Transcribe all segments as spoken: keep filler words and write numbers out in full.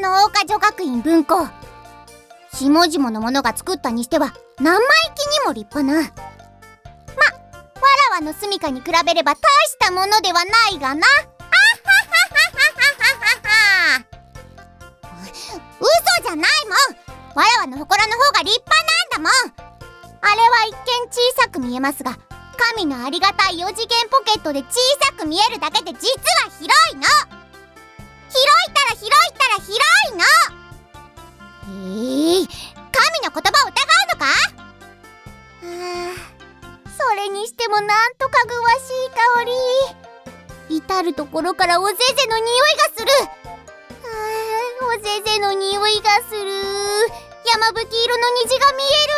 の桜花女学院文庫。下々の者が作ったにしては生意気にも立派な。ま、わらわの住処に比べれば大したものではないがな。あははははははは。嘘じゃないもん。わらわの祠の方が立派なんだもん。あれは一見小さく見えますが、神のありがたいよ次元ポケットで小さく見えるだけで実は広いの。広いたら広いたら広いの。えー、神の言葉を疑うのか。あー、それにしてもなんとかぐわしい香り。至るところからおぜぜの匂いがする。あー、おぜぜの匂いがする。山吹色の虹が見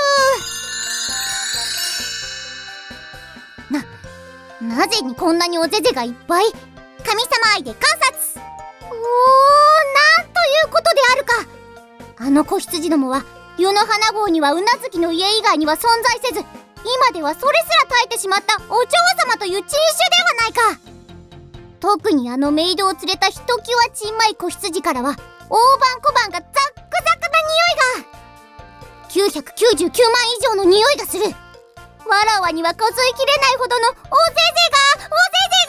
える。な、なぜにこんなにおぜぜがいっぱい。神様愛で観察。おー、なんということであるか。あの子羊どもは湯の花号にはうなずきの家以外には存在せず、今ではそれすら絶えてしまったお嬢様という珍種ではないか。特にあのメイドを連れたひときわちんまい子羊からは大判小判がザックザクな匂いが、きゅうひゃくきゅうじゅうきゅうまん以上の匂いがする。わらわには数えきれないほどのおぜぜがおぜ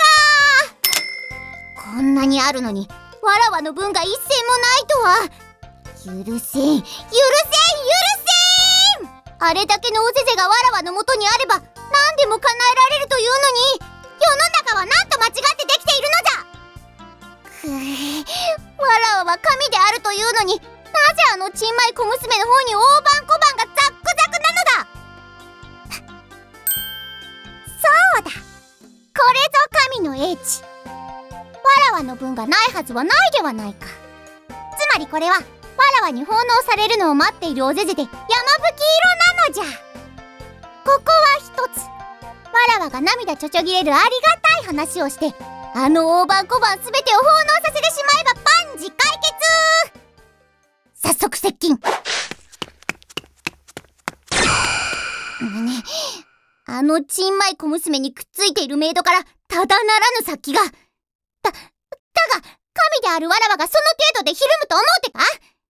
ぜが。こんなにあるのにわらわの分が一銭もないとは。許せん許せん許せん。あれだけのおぜぜがわらわのもとにあれば何でも叶えられるというのに、世の中はなんと間違ってできているのじゃ。くぅ、わらわは神であるというのに、なぜあのちんまい小娘の方に大判小判がザックザクなのだ。そうだ、これぞ神の英知。わらわの分がないはずはないではないか。つまりこれはわらわに奉納されるのを待っているおぜぜで山吹色なのじゃ。ここは一つ、わらわが涙ちょちょぎれるありがたい話をして、あの大判小判すべてを奉納させてしまえば万事解決。早速接近。あのちんまい小娘にくっついているメイドからただならぬ殺気が。だ、だが神であるわらわがその程度でひるむと思うてか。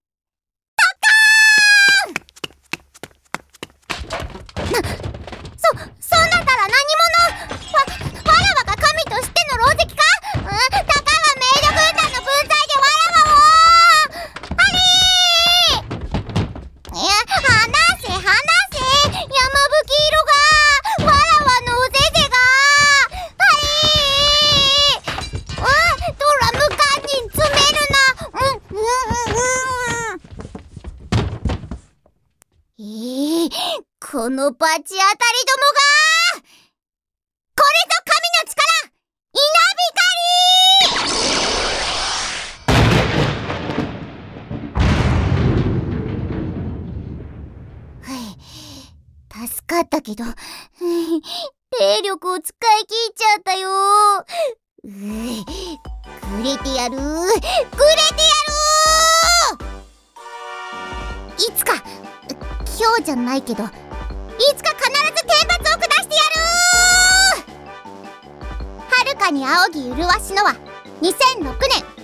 な、そ、そんなたら何者。わ、わらわが神としての狼藉か。うん、たかがメイド軍団の分際でわらわを。あれー。いや、離せ離せ。山吹色が、わらわのおぜぜが。あれー。わ、ドラム缶に詰めるな。うん、うん、うん。えー、このバチ当たりどもが。これぞ神の力、稲光。助かったけど、霊力を使い切っちゃったよ。うぅ、くれてやる、くれてやる。いつか、今日じゃないけど、いつか必ず天罰を下してやる。遥かに仰ぎ麗しのはにせんろくねん